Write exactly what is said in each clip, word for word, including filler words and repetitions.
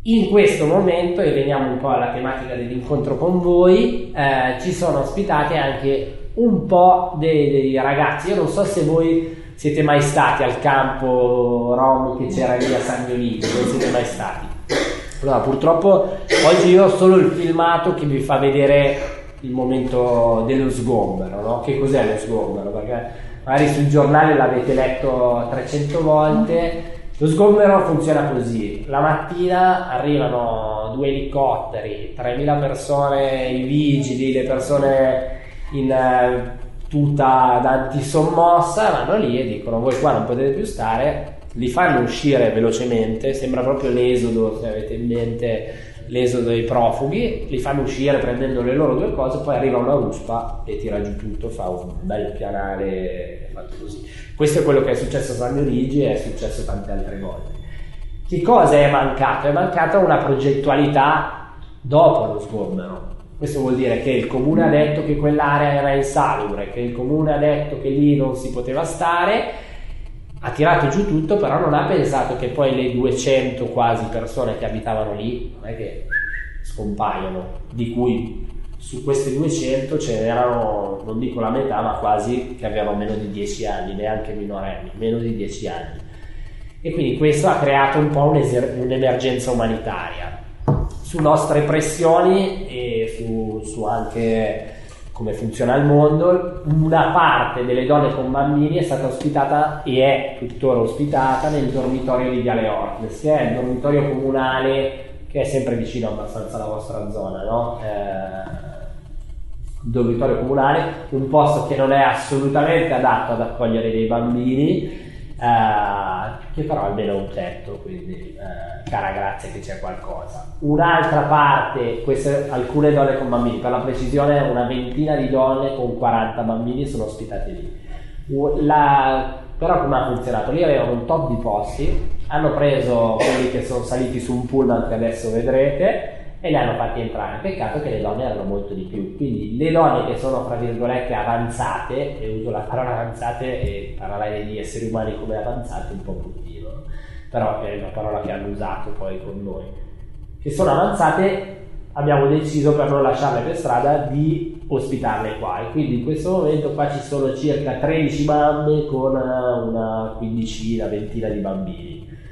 In questo momento, e veniamo un po' alla tematica dell'incontro con voi, eh, ci sono ospitati anche un po' dei, dei ragazzi. Io non so se voi siete mai stati al campo rom che c'era lì a San Dionigi, non siete mai stati. Allora, purtroppo oggi io ho solo il filmato che vi fa vedere il momento dello sgombero, no? Che cos'è lo sgombero? Perché magari sul giornale l'avete letto trecento volte. Lo sgombero funziona così: la mattina arrivano due elicotteri, tremila persone, i vigili, le persone in eh, tuta d'antisommossa, vanno lì e dicono: voi qua non potete più stare, li fanno uscire velocemente, sembra proprio l'esodo, se avete in mente l'esodo dei profughi, li fanno uscire prendendo le loro due cose, poi arriva una ruspa e tira giù tutto, fa un bel pianale fatto così. Questo è quello che è successo a San Dionigi e è successo tante altre volte. Che cosa è mancato? È mancata una progettualità dopo lo sgombero. Questo vuol dire che il comune ha detto che quell'area era insalubre, che il comune ha detto che lì non si poteva stare, ha tirato giù tutto, però non ha pensato che poi le duecento quasi persone che abitavano lì non è che scompaiono, di cui su queste duecento ce n'erano, non dico la metà, ma quasi che avevano meno di dieci anni, neanche minorenni, meno di dieci anni. E quindi questo ha creato un po' un'emergenza umanitaria. Su nostre pressioni e su, su anche come funziona il mondo, una parte delle donne con bambini è stata ospitata e è tuttora ospitata nel dormitorio di Viale Ortles, che è il dormitorio comunale che è sempre vicino abbastanza alla vostra zona, no? Eh, dormitorio comunale, un posto che non è assolutamente adatto ad accogliere dei bambini, eh, che però almeno ha un tetto, quindi eh, cara grazia che c'è qualcosa. Un'altra parte, queste alcune donne con bambini, per la precisione una ventina di donne con quaranta bambini sono ospitate lì. La, però come ha funzionato? Lì avevano un top di posti, hanno preso quelli che sono saliti su un pullman che adesso vedrete e li hanno fatti entrare. Peccato che le donne erano molto di più, quindi le donne che sono fra virgolette avanzate, e uso la parola avanzate e parlare di esseri umani come avanzati un po' bruttino, però è una parola che hanno usato poi con noi, che sono avanzate, abbiamo deciso, per non lasciarle per strada, di ospitarle qua. E quindi in questo momento qua ci sono circa tredici mamme con una quindicina, ventina di bambini.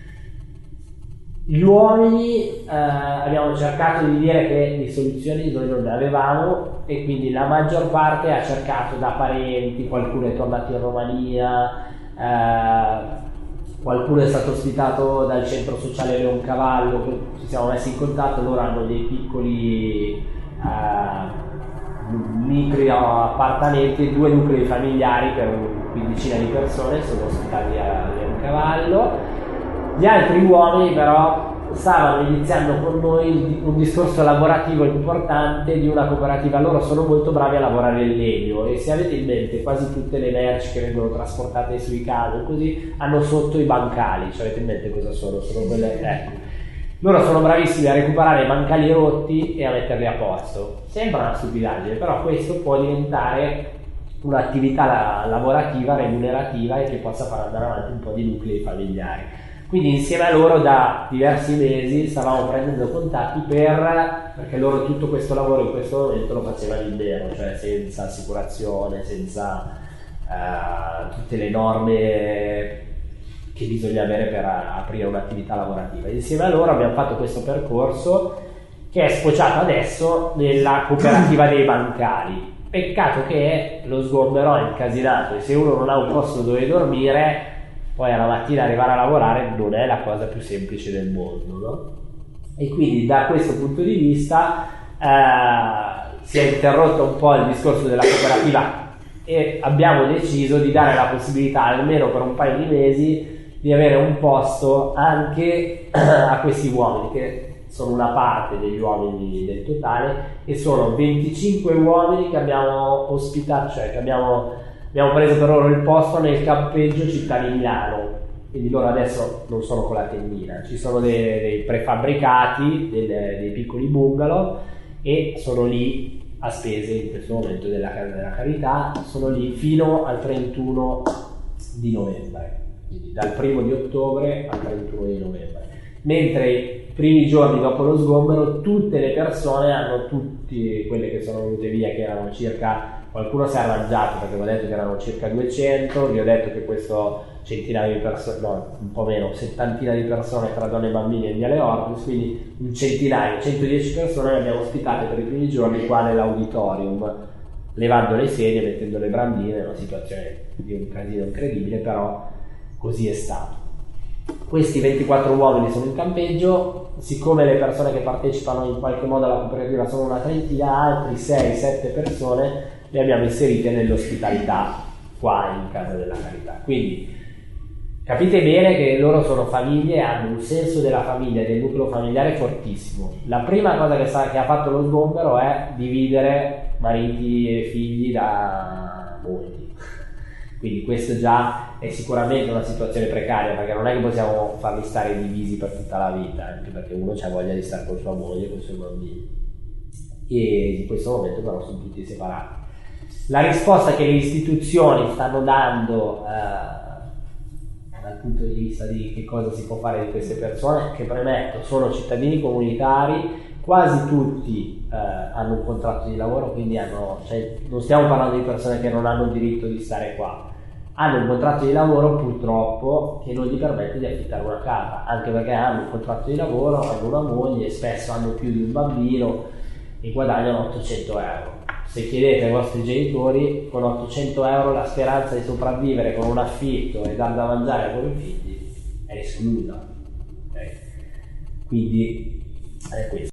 Gli uomini, eh, abbiamo cercato di dire che di soluzioni noi non ne avevamo, e quindi la maggior parte ha cercato da parenti, qualcuno è tornato in Romania, eh, qualcuno è stato ospitato dal centro sociale Leoncavallo, ci siamo messi in contatto. Loro hanno dei piccoli eh, micro appartamenti, due nuclei familiari per una quindicina di persone, sono ospitati a Leoncavallo. Gli altri uomini però stavano iniziando con noi un discorso lavorativo importante di una cooperativa. Loro sono molto bravi a lavorare il legno, e se avete in mente quasi tutte le merci che vengono trasportate sui camion così hanno sotto i bancali. Cioè, avete in mente cosa sono? Sono quelle, ecco. Loro sono bravissimi a recuperare i bancali rotti e a metterli a posto. Sembra una stupidaggine, però questo può diventare un'attività lavorativa remunerativa e che possa far andare avanti un po' di nuclei familiari. Quindi insieme a loro da diversi mesi stavamo prendendo contatti per, perché loro tutto questo lavoro in questo momento lo facevano in nero, cioè senza assicurazione, senza uh, tutte le norme che bisogna avere per aprire un'attività lavorativa. Insieme a loro abbiamo fatto questo percorso che è sfociato adesso nella cooperativa dei bancali. Peccato che lo sgombero è incasinato, e se uno non ha un posto dove dormire, poi alla mattina arrivare a lavorare non è la cosa più semplice del mondo, no? E quindi da questo punto di vista eh, si è interrotto un po' il discorso della cooperativa, e abbiamo deciso di dare la possibilità, almeno per un paio di mesi, di avere un posto anche a questi uomini, che sono una parte degli uomini del totale, e sono venticinque uomini che abbiamo ospitato, cioè che abbiamo Abbiamo preso per loro il posto nel campeggio Città di Milano. Quindi loro adesso non sono con la tendina, ci sono dei, dei prefabbricati, dei, dei piccoli bungalow, e sono lì a spese in questo momento della Casa della Carità, sono lì fino al trentuno di novembre, quindi dal primo di ottobre al trentuno di novembre. Mentre primi giorni dopo lo sgombero tutte le persone hanno, tutti quelle che sono venute via, che erano circa, qualcuno si è arrangiato perché vi ho detto che erano circa duecento, vi ho detto che questo centinaio di persone, no, un po' meno, settantina di persone tra donne e bambini e via Le Ortis, quindi un centinaio, centodieci persone le abbiamo ospitate per i primi giorni qua nell'auditorium, levando le sedie, mettendo le brandine, una situazione di un casino incredibile, però così è stato. Questi ventiquattro uomini sono in campeggio, siccome le persone che partecipano in qualche modo alla cooperativa sono una trentina, altri sei sette persone le abbiamo inserite nell'ospitalità qua in Casa della Carità. Quindi capite bene che loro sono famiglie, hanno un senso della famiglia e del nucleo familiare fortissimo. La prima cosa che, sa, che ha fatto lo sgombero è dividere mariti e figli da mogli. Quindi questo già è sicuramente una situazione precaria, perché non è che possiamo farli stare divisi per tutta la vita, anche perché uno ha voglia di stare con sua moglie e con i suoi bambini. E in questo momento però sono tutti separati. La risposta che le istituzioni stanno dando eh, dal punto di vista di che cosa si può fare di queste persone, che premetto sono cittadini comunitari, quasi tutti eh, hanno un contratto di lavoro, quindi hanno, cioè, non stiamo parlando di persone che non hanno il diritto di stare qua, hanno un contratto di lavoro purtroppo che non gli permette di affittare una casa, anche perché hanno un contratto di lavoro, hanno una moglie, spesso hanno più di un bambino e guadagnano ottocento euro. Se chiedete ai vostri genitori, con ottocento euro la speranza di sopravvivere con un affitto e dar da mangiare ai propri figli è esclusa. Okay? Quindi è questo.